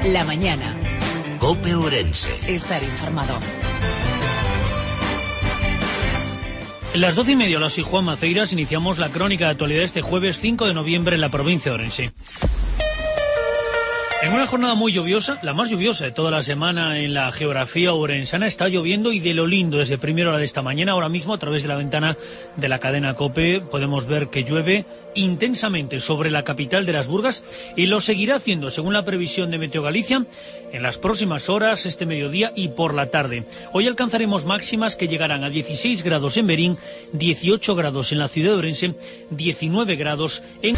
La mañana. COPE Ourense. Estar informado. En las 12:30, hola, soy Juan Maceiras. Iniciamos la crónica de actualidad este jueves 5 de noviembre en la provincia de Ourense. En una jornada muy lluviosa, la más lluviosa de toda la semana en la geografía ourensana, está lloviendo y de lo lindo desde primera hora de esta mañana. Ahora mismo, a través de la ventana de la cadena COPE, podemos ver que llueve intensamente sobre la capital de las Burgas y lo seguirá haciendo, según la previsión de Meteo Galicia, en las próximas horas, este mediodía y por la tarde. Hoy alcanzaremos máximas que llegarán a 16 grados en Berín, 18 grados en la ciudad de Ourense, 19 grados en...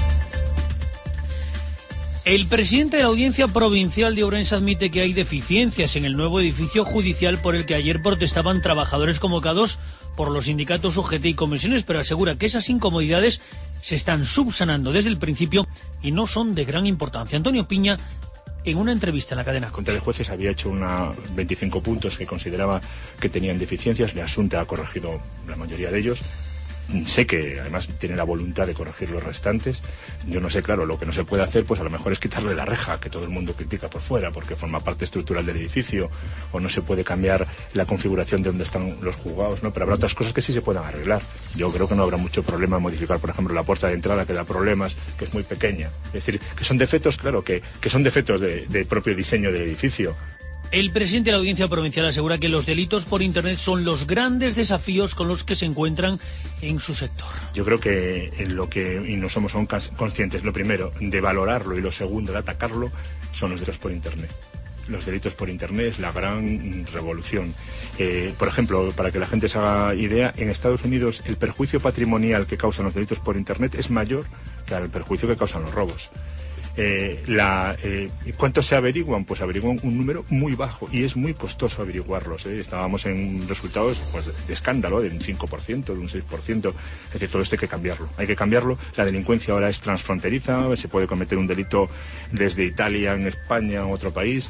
El presidente de la Audiencia Provincial de Ourense admite que hay deficiencias en el nuevo edificio judicial por el que ayer protestaban trabajadores convocados por los sindicatos UGT y comisiones, pero asegura que esas incomodidades se están subsanando desde el principio y no son de gran importancia. Antonio Piña, en una entrevista en la cadena. La Junta de Jueces había hecho 25 puntos que consideraba que tenían deficiencias. La Xunta ha corregido la mayoría de ellos. Sé que además tiene la voluntad de corregir los restantes. Yo no sé, claro, lo que no se puede hacer, pues a lo mejor es quitarle la reja, que todo el mundo critica por fuera, porque forma parte estructural del edificio, o no se puede cambiar la configuración de donde están los juzgados, ¿no? Pero habrá otras cosas que sí se puedan arreglar. Yo creo que no habrá mucho problema en modificar, por ejemplo, la puerta de entrada, que da problemas, que es muy pequeña. Es decir, que son defectos, claro, que son defectos de propio diseño del edificio. El presidente de la Audiencia Provincial asegura que los delitos por Internet son los grandes desafíos con los que se encuentran en su sector. Yo creo que y no somos aún conscientes, lo primero, de valorarlo y lo segundo, de atacarlo, son los delitos por Internet. Los delitos por Internet es la gran revolución. Por ejemplo, para que la gente se haga idea, en Estados Unidos el perjuicio patrimonial que causan los delitos por Internet es mayor que el perjuicio que causan los robos. ¿Cuántos se averiguan? Pues averiguan un número muy bajo y es muy costoso averiguarlos. Estábamos en resultados pues, de escándalo, de un 5%, de un 6%. Es decir, todo esto hay que cambiarlo. Hay que cambiarlo. La delincuencia ahora es transfronteriza, se puede cometer un delito desde Italia, en España, en otro país.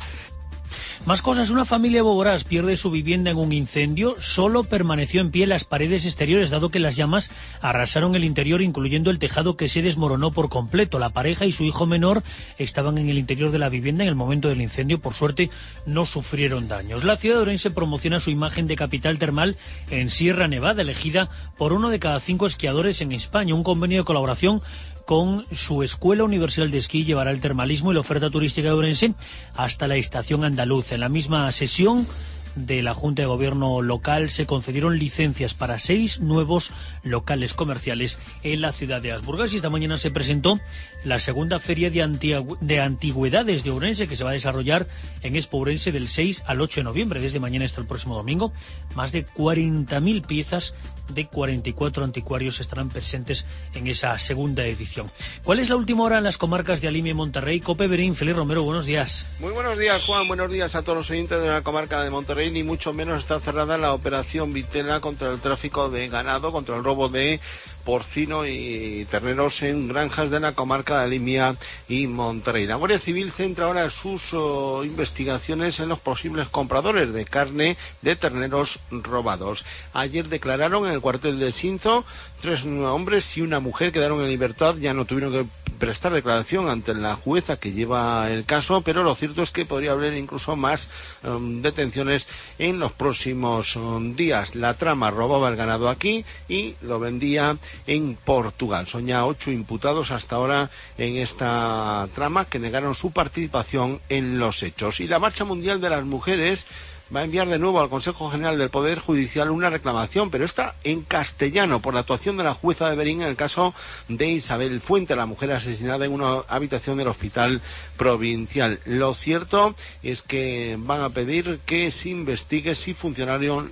Más cosas, una familia de Boborás pierde su vivienda en un incendio. Solo permaneció en pie las paredes exteriores, dado que las llamas arrasaron el interior, incluyendo el tejado, que se desmoronó por completo. La pareja y su hijo menor estaban en el interior de la vivienda en el momento del incendio. Por suerte, no sufrieron daños. La ciudad de Ourense promociona su imagen de capital termal en Sierra Nevada, elegida por 1 de cada 5 esquiadores en España. Un convenio de colaboración con su Escuela Universal de Esquí llevará el termalismo y la oferta turística de Ourense hasta la estación andaluza. En la misma sesión de la Junta de Gobierno local se concedieron licencias para 6 nuevos locales comerciales en la ciudad de As Burgas, y esta mañana se presentó la segunda Feria de Antigüedades de Ourense, que se va a desarrollar en Expo Ourense del 6 al 8 de noviembre, desde mañana hasta el próximo domingo. Más de 40.000 piezas de 44 anticuarios estarán presentes en esa segunda edición. ¿Cuál es la última hora en las comarcas de Alimia y Monterrey? COPE Berín, Félix Romero, buenos días. Muy buenos días, Juan, buenos días a todos los oyentes de la comarca de Monterrey. Ni mucho menos está cerrada la operación Vitela contra el tráfico de ganado, contra el robo de porcino y terneros en granjas de la comarca de Alimia y Monterrey. La Guardia Civil centra ahora sus investigaciones en los posibles compradores de carne de terneros robados. Ayer declararon en el cuartel de Sinzo 3 hombres y una mujer, quedaron en libertad, ya no tuvieron que prestar declaración ante la jueza que lleva el caso, pero lo cierto es que podría haber incluso más detenciones en los próximos días. La trama robaba el ganado aquí y lo vendía en Portugal. Son ya 8 imputados hasta ahora en esta trama que negaron su participación en los hechos. Y la Marcha Mundial de las Mujeres va a enviar de nuevo al Consejo General del Poder Judicial una reclamación, pero esta en castellano, por la actuación de la jueza de Berín en el caso de Isabel Fuente, la mujer asesinada en una habitación del Hospital Provincial. Lo cierto es que van a pedir que se investigue si funcionaron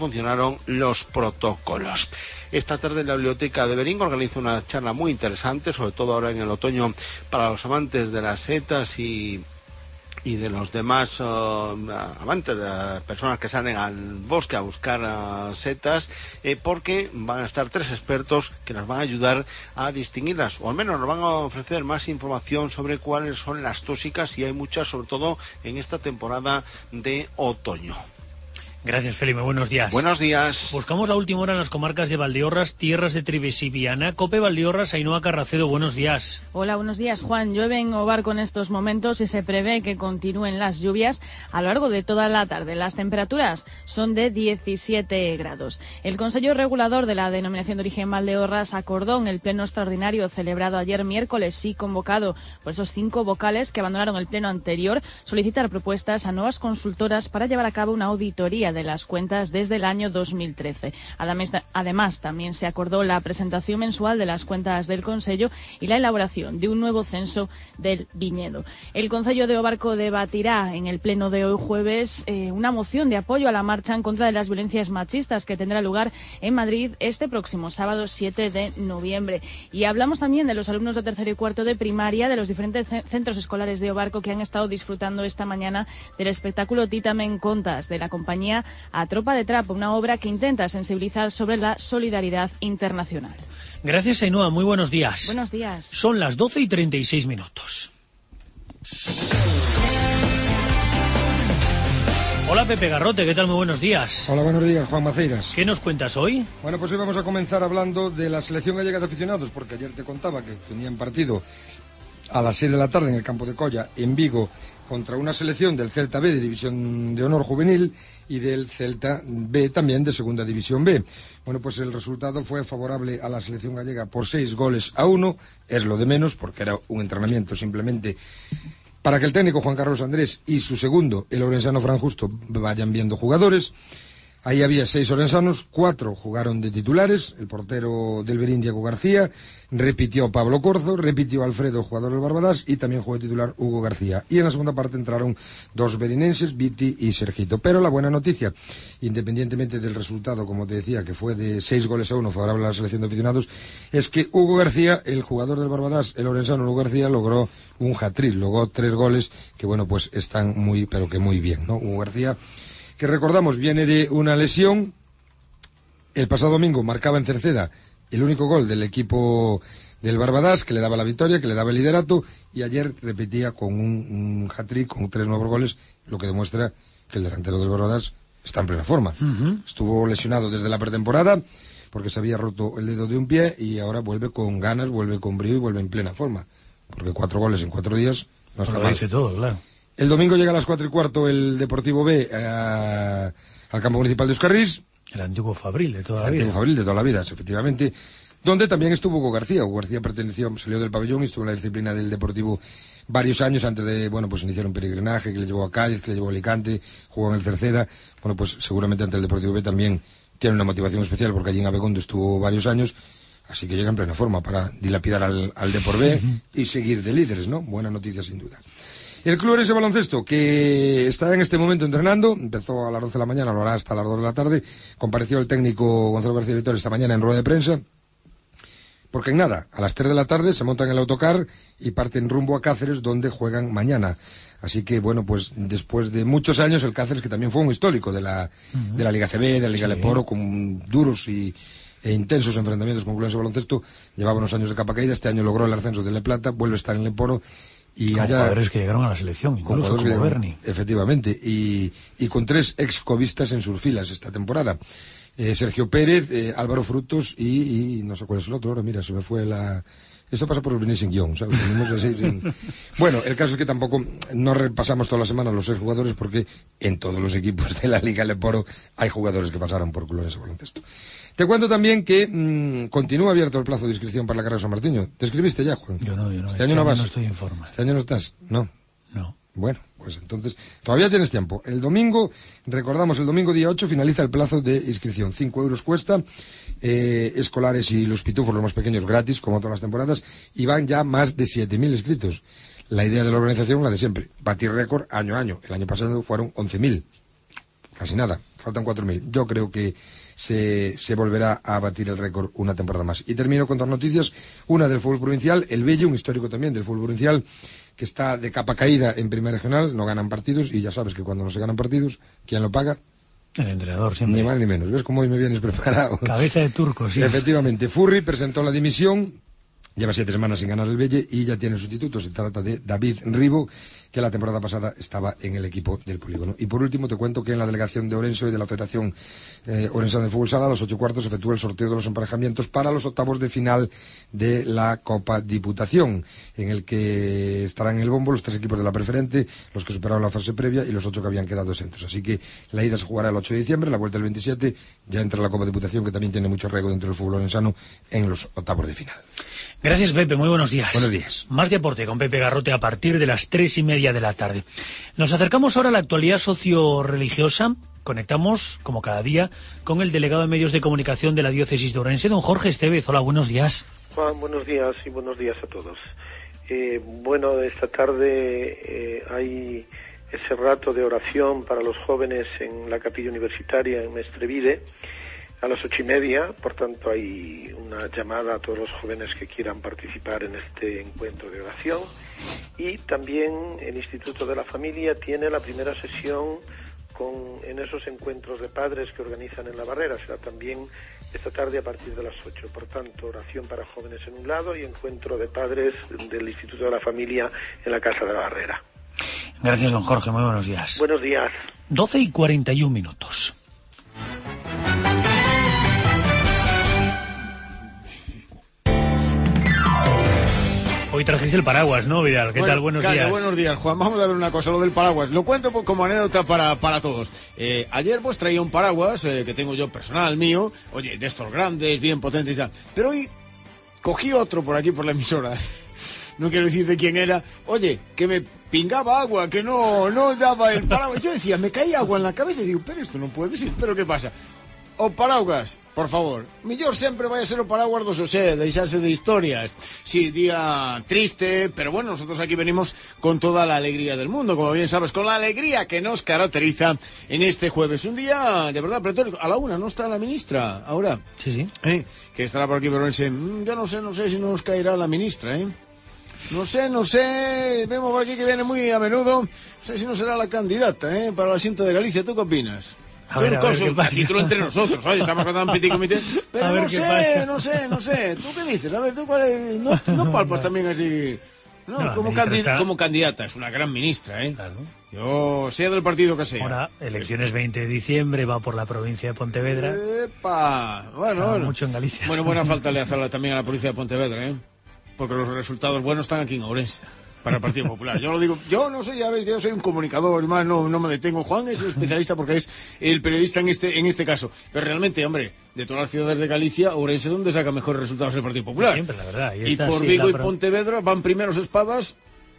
los protocolos. Esta tarde la Biblioteca de Berín organiza una charla muy interesante, sobre todo ahora en el otoño, para los amantes de las setas y de los demás amantes, personas que salen al bosque a buscar setas, porque van a estar 3 expertos que nos van a ayudar a distinguirlas, o al menos nos van a ofrecer más información sobre cuáles son las tóxicas, y hay muchas, sobre todo en esta temporada de otoño. Gracias, Felipe. Buenos días. Buenos días. Buscamos a última hora en las comarcas de Valdeorras, tierras de Trives y Viana. Cope Valdeorras, Ainhoa Carracedo, buenos días. Hola, buenos días, Juan. Llueve en Obarco en estos momentos y se prevé que continúen las lluvias a lo largo de toda la tarde. Las temperaturas son de 17 grados. El Consejo Regulador de la Denominación de Origen Valdeorras acordó en el pleno extraordinario celebrado ayer miércoles y convocado por esos 5 vocales que abandonaron el pleno anterior, solicitar propuestas a nuevas consultoras para llevar a cabo una auditoría de las cuentas desde el año 2013. Además, también se acordó la presentación mensual de las cuentas del Concello y la elaboración de un nuevo censo del viñedo. El Concello de Obarco debatirá en el pleno de hoy jueves una moción de apoyo a la marcha en contra de las violencias machistas que tendrá lugar en Madrid este próximo sábado 7 de noviembre. Y hablamos también de los alumnos de tercero y cuarto de primaria de los diferentes centros escolares de Obarco que han estado disfrutando esta mañana del espectáculo Titamen Contas de la compañía A Tropa de Trapo, una obra que intenta sensibilizar sobre la solidaridad internacional. Gracias, Ainhoa. Muy buenos días. Buenos días. Son las 12:36. Hola, Pepe Garrote, ¿qué tal? Muy buenos días. Hola, buenos días, Juan Maceiras. ¿Qué nos cuentas hoy? Bueno, pues hoy vamos a comenzar hablando de la selección gallega de aficionados, porque ayer te contaba que tenían partido a las 6 de la tarde en el campo de Colla, en Vigo, contra una selección del Celta B de División de Honor Juvenil y del Celta B también de Segunda División B. Bueno, pues el resultado fue favorable a la selección gallega por 6-1, es lo de menos, porque era un entrenamiento simplemente para que el técnico Juan Carlos Andrés y su segundo, el orensano Fran Justo, vayan viendo jugadores. Ahí había 6 orensanos, 4 jugaron de titulares, el portero del Berín, Diego García, repitió Pablo Corzo, repitió Alfredo, jugador del Barbadas, y también jugó de titular Hugo García. Y en la segunda parte entraron 2 berinenses, Viti y Sergito. Pero la buena noticia, independientemente del resultado, como te decía, que fue de 6-1 favorable a la selección de aficionados, es que Hugo García, el jugador del Barbadas, el orensano Hugo García, logró un hat-trick, logró 3 goles que, bueno, pues están muy, pero que muy bien, ¿no? Hugo García, que recordamos viene de una lesión, el pasado domingo marcaba en Cerceda el único gol del equipo del Barbadas, que le daba la victoria, que le daba el liderato, y ayer repetía con un hat-trick, con 3 nuevos goles, lo que demuestra que el delantero del Barbadas está en plena forma. Estuvo lesionado desde la pretemporada, porque se había roto el dedo de un pie, y ahora vuelve con ganas, vuelve con brío y vuelve en plena forma, porque 4 goles en 4 días no está mal. Lo dice todo, claro. El domingo llega a las 4:15 el Deportivo B al campo municipal de Euskarris. El antiguo Fabril de toda la vida. El antiguo Fabril de toda la vida, efectivamente. Donde también estuvo Hugo García. Hugo García salió del pabellón y estuvo en la disciplina del Deportivo varios años antes de, bueno, pues iniciar un peregrinaje que le llevó a Cádiz, que le llevó a Alicante, jugó en el Cerceda. Bueno, pues seguramente ante el Deportivo B también tiene una motivación especial porque allí en Abegondo estuvo varios años. Así que llega en plena forma para dilapidar al Depor B y seguir de líderes, ¿no? Buena noticia sin duda. El Club Orense Baloncesto, que está en este momento entrenando, empezó a las 12 de la mañana, lo hará hasta las 2 de la tarde, compareció el técnico Gonzalo García Vittor esta mañana en rueda de prensa, porque en nada, a las 3 de la tarde se montan en el autocar y parten rumbo a Cáceres, donde juegan mañana. Así que, bueno, pues después de muchos años, el Cáceres, que también fue un histórico de la Liga CB, de la Liga Leporo, con duros e intensos enfrentamientos con Club Orense Baloncesto, llevaba unos años de capa caída, este año logró el ascenso de Le Plata, vuelve a estar en Leporo. Y con jugadores que llegaron a la selección, incluso como Berni. Efectivamente, y con 3 ex-covistas en sus filas esta temporada. Sergio Pérez, Álvaro Frutos y no sé cuál es el otro, ahora mira, se me fue la... Esto pasa por venir sin guión, ¿sabes? Bueno, el caso es que tampoco no repasamos toda la semana los 6 jugadores porque en todos los equipos de la Liga Leporo hay jugadores que pasaron por Club Orense Baloncesto. Te cuento también que continúa abierto el plazo de inscripción para la carrera de San Martiño. ¿Te escribiste ya, Juan? Yo no. Este año no vas. No estoy en forma. ¿Este año no estás? No. No. Bueno, pues entonces todavía tienes tiempo. El domingo, recordamos, el domingo día 8 finaliza el plazo de inscripción. 5 euros cuesta, escolares y los pitufos, los más pequeños, gratis, como todas las temporadas, y van ya más de 7.000 inscritos. La idea de la organización, la de siempre, batir récord año a año. El año pasado fueron 11.000. Casi nada, faltan 4.000. Yo creo que se volverá a batir el récord una temporada más. Y termino con 2 noticias. Una del fútbol provincial, el Bello, un histórico también del fútbol provincial, que está de capa caída en primera regional, no ganan partidos, y ya sabes que cuando no se ganan partidos, ¿quién lo paga? El entrenador, siempre. Ni más ni menos. ¿Ves cómo hoy me vienes preparado? Cabeza de turco, sí. Efectivamente. Furri presentó la dimisión Lleva 7 semanas sin ganar el Belle y ya tiene sustituto. Se trata de David Ribo, que la temporada pasada estaba en el equipo del Polígono. Y por último te cuento que en la delegación de Ourense y de la Federación Orensana de Fútbol Sala, a las 8:15 se efectúa el sorteo de los emparejamientos para los octavos de final de la Copa Diputación, en el que estarán en el bombo los 3 equipos de la preferente, los que superaron la fase previa y los 8 que habían quedado exentos. Así que la ida se jugará el 8 de diciembre, la vuelta el 27, ya entra la Copa Diputación, que también tiene mucho arraigo dentro del fútbol orensano, en los octavos de final. Gracias, Pepe. Muy buenos días. Buenos días. Más deporte con Pepe Garrote a partir de las 3:30 de la tarde. Nos acercamos ahora a la actualidad socio-religiosa. Conectamos, como cada día, con el delegado de Medios de Comunicación de la Diócesis de Ourense, don Jorge Estevez. Hola, buenos días. Juan, buenos días y buenos días a todos. Bueno, esta tarde hay ese rato de oración para los jóvenes en la capilla universitaria en Mestrevide, a las 8:30, por tanto hay una llamada a todos los jóvenes que quieran participar en este encuentro de oración. Y también el Instituto de la Familia tiene la primera sesión en esos encuentros de padres que organizan en La Barrera. Será también esta tarde a partir de las 8. Por tanto, oración para jóvenes en un lado y encuentro de padres del Instituto de la Familia en la Casa de La Barrera. Gracias, don Jorge. Muy buenos días. Buenos días. 12:41. Hoy trajiste el paraguas, ¿no, Vidal? ¿Qué tal? Buenos días. Buenos días, Juan. Vamos a ver una cosa, lo del paraguas. Lo cuento como anécdota para todos. Ayer pues traía un paraguas que tengo yo personal, mío. Oye, de estos grandes, bien potentes ya. Pero hoy cogí otro por aquí, por la emisora. No quiero decir de quién era. Oye, que me pingaba agua, que no daba el paraguas. Yo decía, me caía agua en la cabeza y digo, pero esto no puede ser. ¿Pero qué pasa? O paraguas, por favor, mellor sempre vai a ser o paraguas do Xosé, deixarse de historias. Sí, día triste, pero bueno, nosotros aquí venimos con toda la alegría del mundo, como bien sabes, con la alegría que nos caracteriza en este jueves. Un día, de verdad, pletórico. A la 1, ¿no está la ministra ahora? Sí. Que estará por aquí, pero yo no sé si nos caerá la ministra, No sé, vemos por aquí que viene muy a menudo. No sé si no será la candidata, para el asiento de Galicia. ¿Tú qué opinas? A ver, a título entre nosotros, oye, estamos con un petit comité, pero no sé, ¿tú qué dices? A ver, ¿tú cuál es? No palpas también así, no como candidata, es una gran ministra, Claro. Yo, sea del partido que sea. Ahora, elecciones 20 de diciembre, va por la provincia de Pontevedra. ¡Epa! Bueno. Mucho en Galicia. Bueno, buena falta le hace también a la provincia de Pontevedra, porque los resultados buenos están aquí en Ourense. Para el Partido Popular. Yo lo digo, yo no sé, ya ves, yo soy un comunicador, hermano, no me detengo. Juan es el especialista porque es el periodista en este caso. Pero realmente, hombre, de todas las ciudades de Galicia, Ourense es donde saca mejores resultados el Partido Popular. Siempre, la verdad. Y por Vigo y Pontevedra van primeros espadas.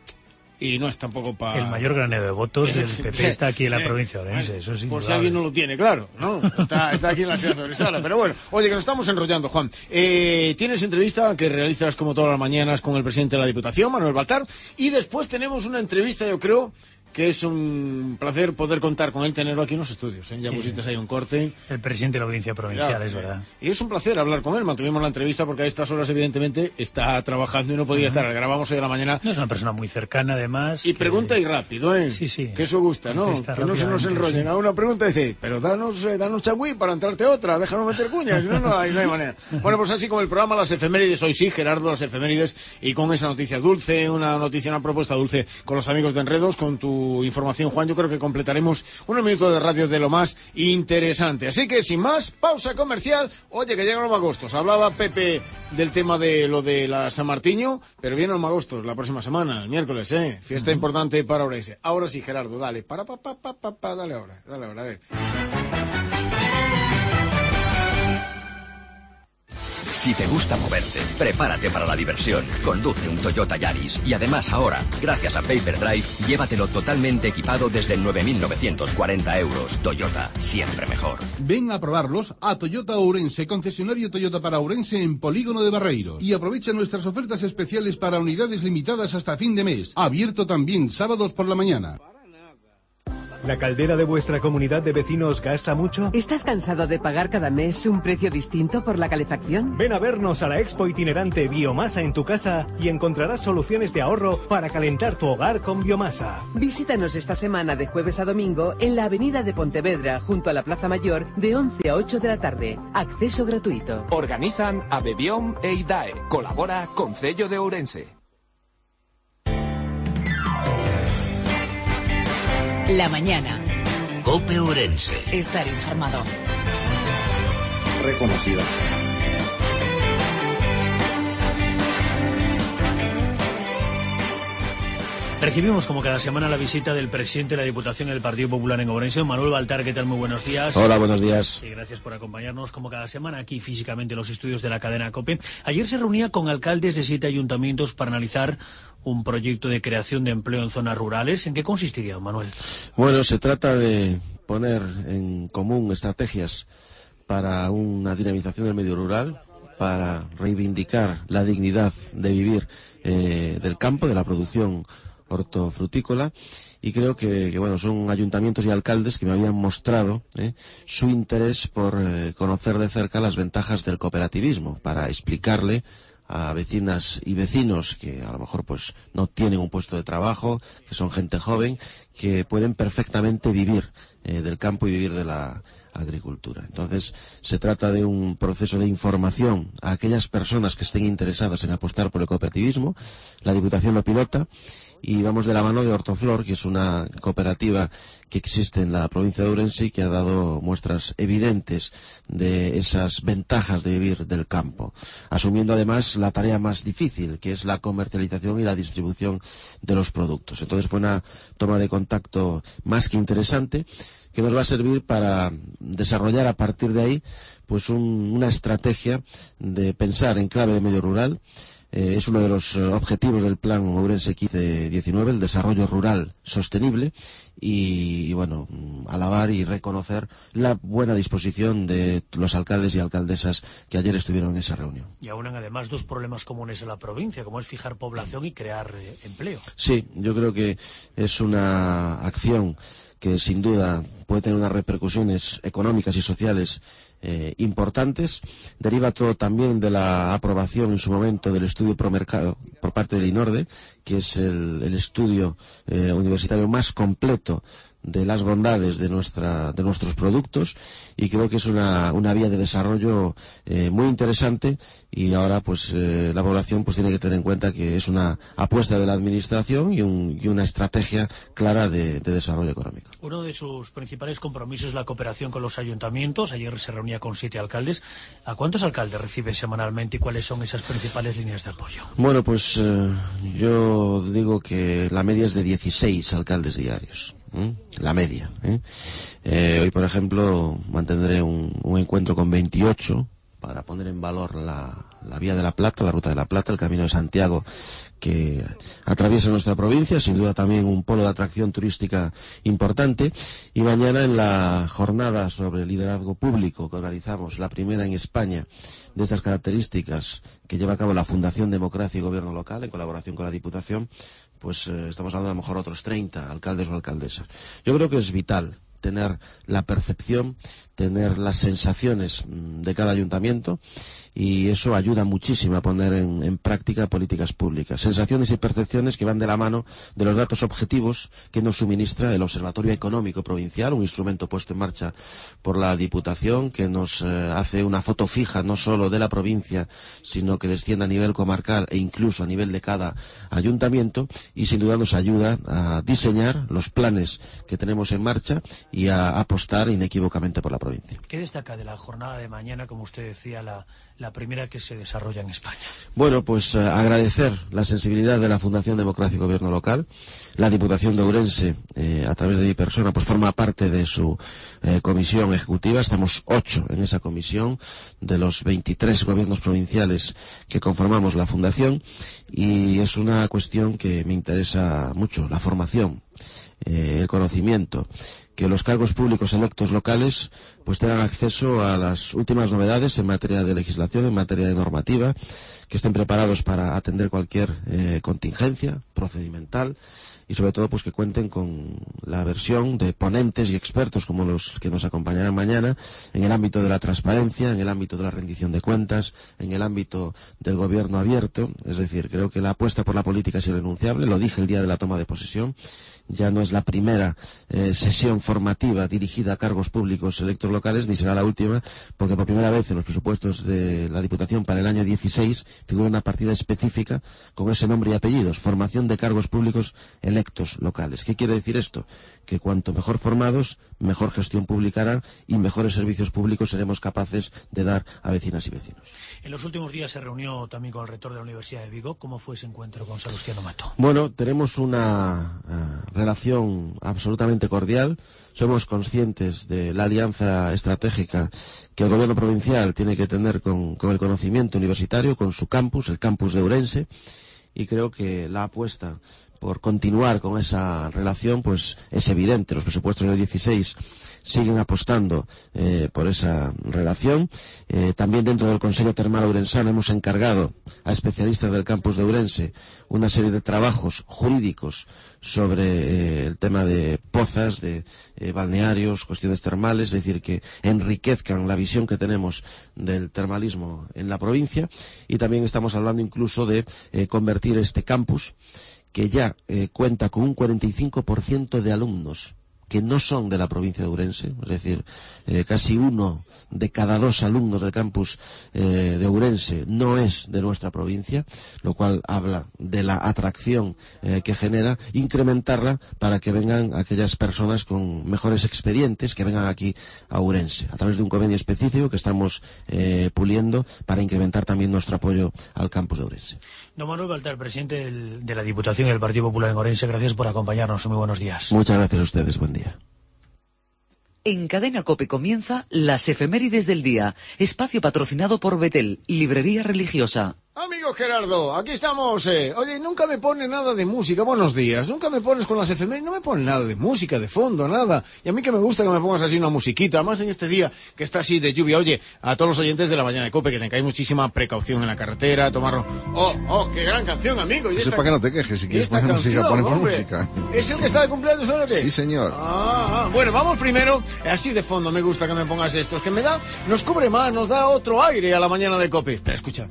Y no es tampoco para... El mayor granero de votos del PP está aquí en la provincia de Ourense, eso es por si alguien no lo tiene claro, ¿no? Está aquí en la ciudad de Ourense, pero bueno. Oye, que nos estamos enrollando, Juan. Tienes entrevista que realizas como todas las mañanas con el presidente de la Diputación, Manuel Baltar, y después tenemos una entrevista, yo creo, que es un placer poder contar con él, tenerlo aquí en los estudios. Ya pusiste ahí un corte. El presidente de la audiencia provincial, claro, es verdad. Y es un placer hablar con él. Mantuvimos la entrevista porque a estas horas, evidentemente, está trabajando y no podía estar. Grabamos hoy a la mañana. No, es una persona muy cercana, además. Y pregunta y rápido, Sí. Que eso gusta, ¿no? Que no se nos enrollen. Sí. A una pregunta dice, pero danos chagüí para entrarte otra, déjanos meter cuñas. No hay manera. Bueno, pues así como el programa Las Efemérides, hoy sí, Gerardo, Las Efemérides, y con esa noticia dulce, una propuesta dulce con los amigos de Enredos, con tu información, Juan. Yo creo que completaremos unos minutos de radio de lo más interesante. Así que, sin más, pausa comercial. Oye, que llegan los magostos. Hablaba Pepe del tema de lo de la San Martiño, pero vienen los magostos la próxima semana, el miércoles, Fiesta importante para Ourense. Ahora sí, Gerardo, dale. Dale ahora, a ver. Si te gusta moverte, prepárate para la diversión. Conduce un Toyota Yaris y además ahora, gracias a Paper Drive, llévatelo totalmente equipado desde 9.940 euros. Toyota, siempre mejor. Ven a probarlos a Toyota Ourense, concesionario Toyota para Ourense en Polígono de Barreiros. Y aprovecha nuestras ofertas especiales para unidades limitadas hasta fin de mes. Abierto también sábados por la mañana. ¿La caldera de vuestra comunidad de vecinos gasta mucho? ¿Estás cansado de pagar cada mes un precio distinto por la calefacción? Ven a vernos a la expo itinerante Biomasa en tu casa y encontrarás soluciones de ahorro para calentar tu hogar con biomasa. Visítanos esta semana de jueves a domingo en la avenida de Pontevedra, junto a la Plaza Mayor, de 11 a 8 de la tarde. Acceso gratuito. Organizan Abebiom e IDAE. Colabora Concello de Ourense. La mañana. COPE Ourense. Estar informado. Reconocida. Recibimos como cada semana la visita del presidente de la Diputación del Partido Popular en Ourense, Manuel Baltar. ¿Qué tal? Muy buenos días. Hola, buenos días. Y gracias por acompañarnos como cada semana aquí físicamente en los estudios de la cadena COPE. Ayer se reunía con alcaldes de 7 ayuntamientos para analizar un proyecto de creación de empleo en zonas rurales. ¿En qué consistiría, Manuel? Bueno, se trata de poner en común estrategias para una dinamización del medio rural, para reivindicar la dignidad de vivir del campo, de la producción hortofrutícola, y creo que bueno, son ayuntamientos y alcaldes que me habían mostrado su interés por conocer de cerca las ventajas del cooperativismo, para explicarle a vecinas y vecinos que a lo mejor pues no tienen un puesto de trabajo, que son gente joven, que pueden perfectamente vivir del campo y vivir de la agricultura. Entonces, se trata de un proceso de información a aquellas personas que estén interesadas en apostar por el cooperativismo. La Diputación lo pilota y vamos de la mano de Hortoflor, que es una cooperativa que existe en la provincia de Ourense y que ha dado muestras evidentes de esas ventajas de vivir del campo, asumiendo además la tarea más difícil, que es la comercialización y la distribución de los productos. Entonces fue una toma de contacto más que interesante, que nos va a servir para desarrollar a partir de ahí pues una estrategia de pensar en clave de medio rural. Es uno de los objetivos del plan Ourense 1519, el desarrollo rural sostenible, y bueno, alabar y reconocer la buena disposición de los alcaldes y alcaldesas que ayer estuvieron en esa reunión. Y aunan además dos problemas comunes en la provincia, como es fijar población y crear empleo. Sí, yo creo que es una acción que sin duda puede tener unas repercusiones económicas y sociales importantes. Deriva todo también de la aprobación en su momento del estudio Promercado por parte del INORDE, que es el estudio universitario más completo de las bondades de nuestros productos, y creo que es una vía de desarrollo muy interesante, y ahora pues la población pues tiene que tener en cuenta que es una apuesta de la administración y una estrategia clara de desarrollo económico. Uno de sus principales compromisos es la cooperación con los ayuntamientos. Ayer se reunía con 7 alcaldes. ¿A cuántos alcaldes recibe semanalmente y cuáles son esas principales líneas de apoyo? Bueno, pues yo digo que la media es de 16 alcaldes diarios. La media. Hoy, por ejemplo, mantendré un encuentro con 28 para poner en valor la Vía de la Plata, la Ruta de la Plata, el Camino de Santiago, que atraviesa nuestra provincia, sin duda también un polo de atracción turística importante. Y mañana, en la jornada sobre liderazgo público que organizamos, la primera en España de estas características, que lleva a cabo la Fundación Democracia y Gobierno Local en colaboración con la Diputación, pues estamos hablando de a lo mejor otros 30 alcaldes o alcaldesas. Yo creo que es vital tener la percepción, tener las sensaciones de cada ayuntamiento, y eso ayuda muchísimo a poner en práctica políticas públicas. Sensaciones y percepciones que van de la mano de los datos objetivos que nos suministra el Observatorio Económico Provincial, un instrumento puesto en marcha por la Diputación, que nos hace una foto fija no solo de la provincia, sino que desciende a nivel comarcal e incluso a nivel de cada ayuntamiento, y sin duda nos ayuda a diseñar los planes que tenemos en marcha y a apostar inequívocamente por la provincia. ¿Qué destaca de la jornada de mañana, como usted decía, la primera que se desarrolla en España? Bueno, pues agradecer la sensibilidad de la Fundación Democracia y Gobierno Local. La Diputación de Ourense, a través de mi persona, pues forma parte de su comisión ejecutiva. Estamos 8 en esa comisión, de los 23 gobiernos provinciales que conformamos la Fundación, y es una cuestión que me interesa mucho, la formación, el conocimiento, que los cargos públicos electos locales pues tengan acceso a las últimas novedades en materia de legislación, en materia de normativa, que estén preparados para atender cualquier contingencia, procedimental y sobre todo pues que cuenten con la versión de ponentes y expertos como los que nos acompañarán mañana en el ámbito de la transparencia, en el ámbito de la rendición de cuentas, en el ámbito del gobierno abierto. Es decir, creo que la apuesta por la política es irrenunciable, lo dije el día de la toma de posesión. Ya no es la primera sesión formativa dirigida a cargos públicos electos locales, ni será la última, porque por primera vez en los presupuestos de la Diputación para el año 16 figura una partida específica con ese nombre y apellidos, formación de cargos públicos electos locales. ¿Qué quiere decir esto? Que cuanto mejor formados, mejor gestión pública harán y mejores servicios públicos seremos capaces de dar a vecinas y vecinos. En los últimos días se reunió también con el rector de la Universidad de Vigo. ¿Cómo fue ese encuentro con Salustiano Mato? Bueno, tenemos una relación absolutamente cordial. Somos conscientes de la alianza estratégica que el gobierno provincial tiene que tener con el conocimiento universitario, con su campus, el campus de Ourense, y creo que la apuesta por continuar con esa relación pues es evidente. Los presupuestos del 16 siguen apostando por esa relación. También dentro del Consejo Termal Ourensano hemos encargado a especialistas del campus de Ourense una serie de trabajos jurídicos sobre el tema de pozas, de balnearios, cuestiones termales, es decir, que enriquezcan la visión que tenemos del termalismo en la provincia. Y también estamos hablando incluso de convertir este campus, que ya cuenta con un 45% de alumnos que no son de la provincia de Ourense, es decir, casi 1 de cada 2 alumnos del campus de Ourense no es de nuestra provincia, lo cual habla de la atracción que genera, incrementarla para que vengan aquellas personas con mejores expedientes, que vengan aquí a Ourense, a través de un convenio específico que estamos puliendo para incrementar también nuestro apoyo al campus de Ourense. Don Manuel Baltar, presidente de la Diputación y del Partido Popular en Ourense, gracias por acompañarnos. Muy buenos días. Muchas gracias a ustedes. Buen día. En Cadena COPE comienza Las Efemérides del Día, espacio patrocinado por Betel, librería religiosa. Amigo Gerardo, aquí estamos. Oye, nunca me pone nada de música. Buenos días. Nunca me pones con las efemérides. No me pone nada de música, de fondo, nada. Y a mí que me gusta que me pongas así una musiquita. Además en este día que está así de lluvia. Oye, a todos los oyentes de la mañana de COPE, que tengáis muchísima precaución en la carretera, tomarlo. ¡Oh, qué gran canción, amigo! Eso es para que no te quejes. Si quieres poner música, pon música. ¿Es el que está de cumpleaños o no? Sí, señor. Bueno, vamos primero. Así de fondo me gusta que me pongas estos. Que me da, nos cubre más, nos da otro aire a la mañana de COPE. Espera, escucha.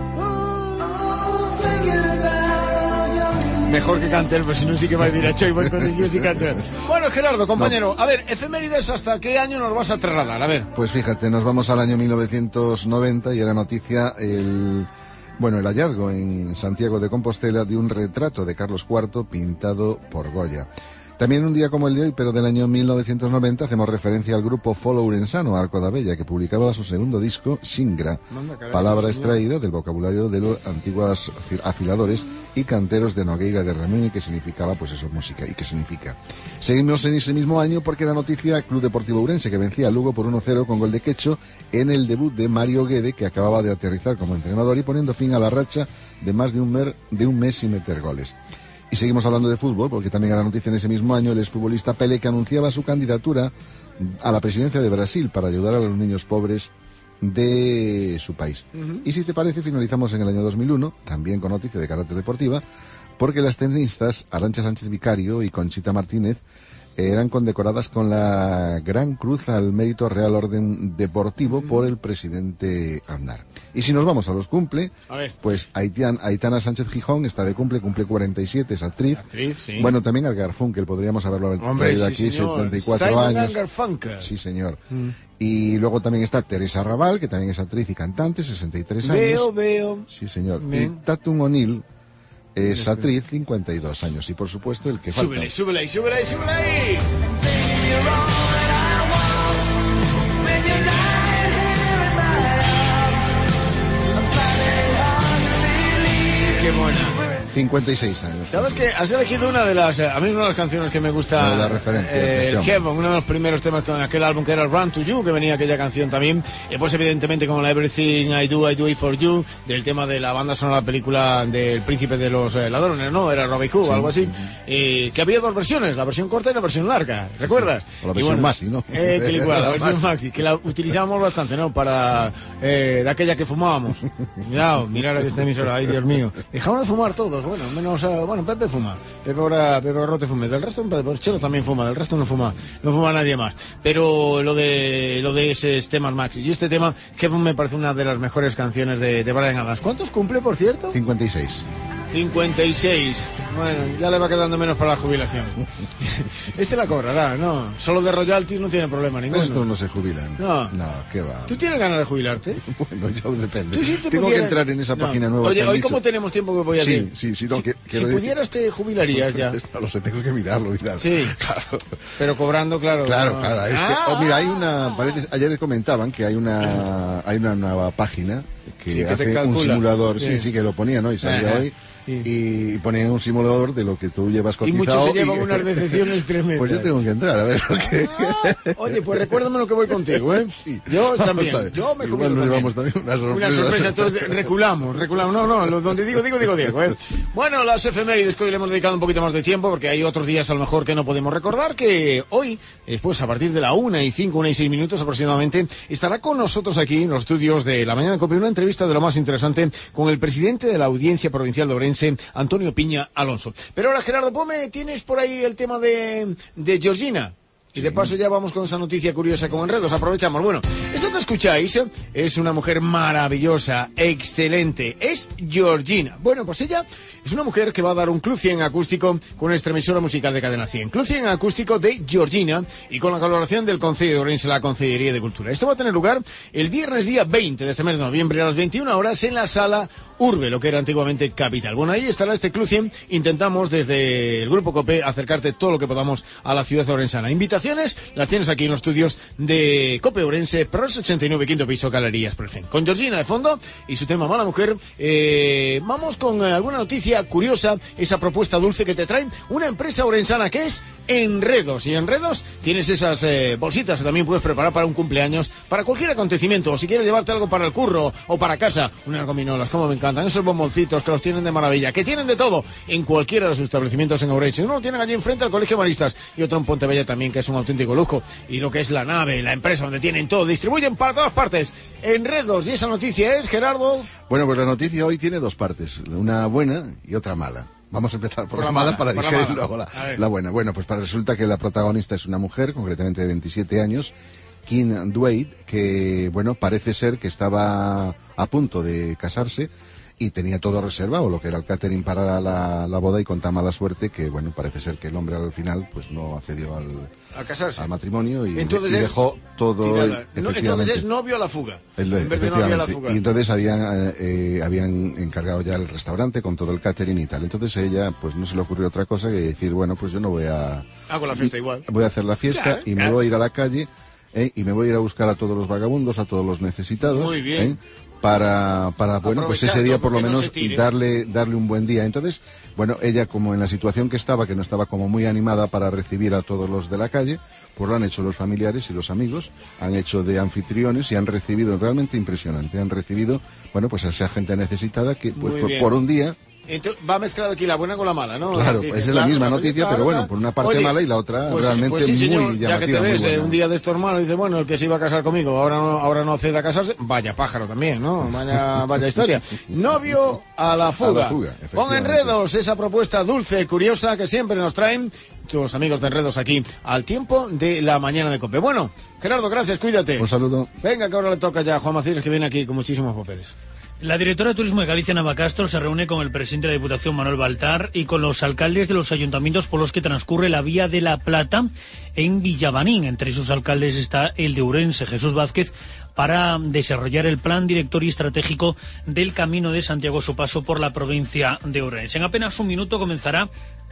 Mejor que cante él, pero si no sí que va a ir a Choy, voy con el music cante. Bueno, Gerardo, compañero, a ver, efemérides, ¿hasta qué año nos vas a trasladar? A ver. Pues fíjate, nos vamos al año 1990 y era noticia el hallazgo en Santiago de Compostela de un retrato de Carlos IV pintado por Goya. También un día como el de hoy, pero del año 1990, hacemos referencia al grupo Folo Ourensano, Arco da Bella, que publicaba su segundo disco, Singra, palabra extraída del vocabulario de los antiguos afiladores y canteros de Nogueira de Ramón, que significaba, pues eso, música, y que significa. Seguimos en ese mismo año porque la noticia Club Deportivo Ourense, que vencía a Lugo por 1-0 con gol de Quecho en el debut de Mario Guede, que acababa de aterrizar como entrenador y poniendo fin a la racha de más de un mes sin meter goles. Y seguimos hablando de fútbol, porque también era noticia en ese mismo año el exfutbolista Pelé, que anunciaba su candidatura a la presidencia de Brasil para ayudar a los niños pobres de su país. Y si te parece, finalizamos en el año 2001, también con noticia de carácter deportiva, porque las tenistas Arantxa Sánchez Vicario y Conchita Martínez eran condecoradas con la Gran Cruz al Mérito Real Orden Deportivo por el presidente Aznar. Y si nos vamos a los cumple, pues Aitana Sánchez Gijón está de cumple 47, es actriz. Sí. Bueno, también Al Garfunkel, podríamos haberlo traído aquí, señor. 74 Simon años. Garfunkel. Sí, señor. Y luego también está Teresa Raval, que también es actriz y cantante, 63 años. Veo. Sí, señor. Y Tatum O'Neill es actriz, 52 años. Y por supuesto el que falta. Súbele ahí. Qué buena. 56 años. ¿Sabes qué? Has elegido una de las... A mí es una de las canciones que me gusta... La referencia. El Kevin, uno de los primeros temas con aquel álbum que era Run to You, que venía aquella canción también. Y pues evidentemente como la Everything I Do It For You, del tema de la banda sonora de la película del Príncipe de los Ladrones, ¿no? Era Robin Hood o algo así. Que había dos versiones, la versión corta y la versión larga, ¿recuerdas? O la versión Maxi, ¿no? La versión Maxi, que la utilizábamos bastante, ¿no? Para... de aquella que fumábamos. Mirad que esta emisora, ay Dios mío. Dejamos de fumar todos, bueno, menos, bueno, Pepe fuma, Pepe Garrote fuma, del resto, pues Chelo también fuma, del resto no fuma nadie más, pero lo de esos temas, Max, y este tema, Heaven me parece una de las mejores canciones de Bryan Adams. ¿Cuántos cumple, por cierto? 56. 56. Bueno, ya le va quedando menos para la jubilación. La cobrará, ¿no? Solo de royalties no tiene problema ninguno. Estos no se jubilan. No, ¿qué va? ¿Tú tienes ganas de jubilarte? Bueno, yo depende. Tengo que entrar en esa página nueva. Oye, hoy como tenemos tiempo que voy a decir. Sí, no, si pudieras te jubilarías ya. No lo sé, tengo que mirarlo. Sí, claro. Pero cobrando, claro. Claro. Es que, mira, hay una... ayer comentaban que hay una nueva página que hace un simulador. Sí, que lo ponía, ¿no? Y salía hoy. Y ponen un simulador de lo que tú llevas cotizado. Y muchos se llevan unas decepciones tremendas. Pues yo tengo que entrar, a ver lo que... Oye, pues recuérdame lo que voy contigo, ¿eh? Sí. Yo también. Yo me igual nos llevamos también una sorpresa. Una sorpresa, entonces reculamos. No, donde digo Diego, ¿eh? Bueno, las efemérides que hoy le hemos dedicado un poquito más de tiempo, porque hay otros días a lo mejor que no podemos recordar, que hoy, después a partir de la 1:05 aproximadamente, estará con nosotros aquí en los estudios de La Mañana de COPE una entrevista de lo más interesante con el presidente de la Audiencia Provincial de Ourense, Antonio Piña Alonso. Pero ahora, Gerardo, tienes por ahí el tema de Georgina. Y de paso ya vamos con esa noticia curiosa como Enredos. Aprovechamos. Bueno, esto que escucháis es una mujer maravillosa, excelente. Es Georgina. Bueno, pues ella es una mujer que va a dar un Club 100 acústico con una emisora musical de Cadena 100. Club 100 acústico de Georgina y con la colaboración del Concello de Ourense, la Concellería de Cultura. Esto va a tener lugar el viernes día 20 de este mes de noviembre a las 21 horas en la Sala Urbe, lo que era antiguamente Capital. Bueno, ahí estará este Club 100. Intentamos desde el Grupo COPE acercarte todo lo que podamos a la ciudad orensana. Invitaciones las tienes aquí en los estudios de COPE Ourense, Pros 89, quinto piso, Galerías Prefen. Con Georgina de fondo y su tema Mala Mujer, vamos con alguna noticia curiosa, esa propuesta dulce que te trae una empresa orensana que es Enredos. Y Enredos tienes esas bolsitas que también puedes preparar para un cumpleaños, para cualquier acontecimiento, o si quieres llevarte algo para el curro o para casa, unas gominolas, como me encantan, esos bomboncitos que los tienen de maravilla, que tienen de todo en cualquiera de sus establecimientos en Ourense. Uno lo tienen allí enfrente al Colegio Maristas y otro en Pontebella también, que es un auténtico lujo. Y lo que es la nave, la empresa donde tienen todo, distribuyen para todas partes. Enredos, y esa noticia es, Gerardo. Bueno, pues la noticia hoy tiene dos partes, una buena y otra mala. Vamos a empezar por la mala para digerir luego la buena. Bueno, pues resulta que la protagonista es una mujer, concretamente de 27 años, Kim Dwayne, que, bueno, parece ser que estaba a punto de casarse y tenía todo reservado, lo que era el catering para la boda, y con tan mala suerte que, bueno, parece ser que el hombre al final pues no accedió a casarse, al matrimonio, y dejó todo. Entonces es novio a la fuga. Y entonces habían encargado ya el restaurante con todo el catering y tal. Entonces ella pues no se le ocurrió otra cosa que decir, bueno, pues yo no voy a... Hago la fiesta igual. Voy a hacer la fiesta y me voy a ir a la calle y me voy a ir a buscar a todos los vagabundos, a todos los necesitados. Muy bien. Para bueno, pues ese día por lo menos darle un buen día. Entonces, bueno, ella, como en la situación que no estaba como muy animada para recibir a todos los de la calle, pues lo han hecho los familiares y los amigos, han hecho de anfitriones y han recibido, realmente impresionante, han recibido, bueno, pues a esa gente necesitada que pues por un día... Entonces, va mezclado aquí la buena con la mala, ¿no? Claro, es la misma noticia, pero bueno, por una parte mala y la otra realmente sí, señor, muy llamativa. Ya que te ves muy un día de estos hermanos y dices, bueno, el que se iba a casar conmigo ahora no accede a casarse, vaya pájaro también, ¿no? Vaya historia. Novio a la fuga. Con Enredos, esa propuesta dulce, curiosa, que siempre nos traen tus amigos de Enredos aquí al tiempo de la mañana de COPE. Bueno, Gerardo, gracias, cuídate. Un saludo. Venga, que ahora le toca ya a Juan Macías, que viene aquí con muchísimos papeles. La directora de Turismo de Galicia, Nava Castro, se reúne con el presidente de la Diputación, Manuel Baltar, y con los alcaldes de los ayuntamientos por los que transcurre la Vía de la Plata en Villabanín. Entre esos alcaldes está el de Ourense, Jesús Vázquez, para desarrollar el plan director y estratégico del Camino de Santiago, su paso por la provincia de Ourense. En apenas un minuto comenzará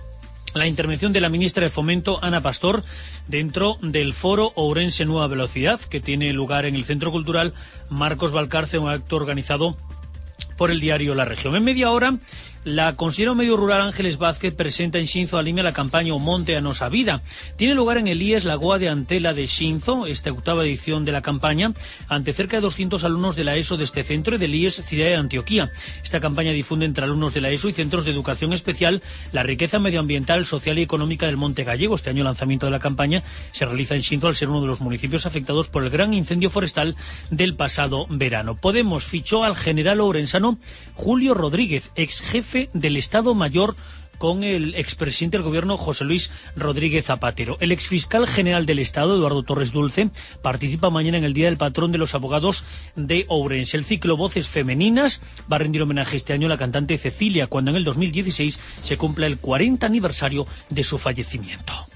la intervención de la ministra de Fomento, Ana Pastor, dentro del foro Ourense Nueva Velocidad, que tiene lugar en el Centro Cultural Marcos Valcarce, un acto organizado por el diario La Región. En media hora, la consejera medio rural Ángeles Vázquez presenta en Xinzo a Limia la campaña O Monte a Nosa Vida. Tiene lugar en el IES Lagoa de Antela de Xinzo, esta octava edición de la campaña, ante cerca de 200 alumnos de la ESO de este centro y del IES Ciudad de Antioquía. Esta campaña difunde entre alumnos de la ESO y centros de educación especial la riqueza medioambiental, social y económica del Monte Gallego. Este año el lanzamiento de la campaña se realiza en Xinzo al ser uno de los municipios afectados por el gran incendio forestal del pasado verano. Podemos fichó al general ourensano Julio Rodríguez, ex jefe jefe del Estado Mayor con el expresidente del gobierno José Luis Rodríguez Zapatero. El exfiscal general del Estado, Eduardo Torres Dulce, participa mañana en el Día del Patrón de los Abogados de Ourense. El ciclo Voces Femeninas va a rendir homenaje este año a la cantante Cecilia, cuando en el 2016 se cumpla el 40 aniversario de su fallecimiento.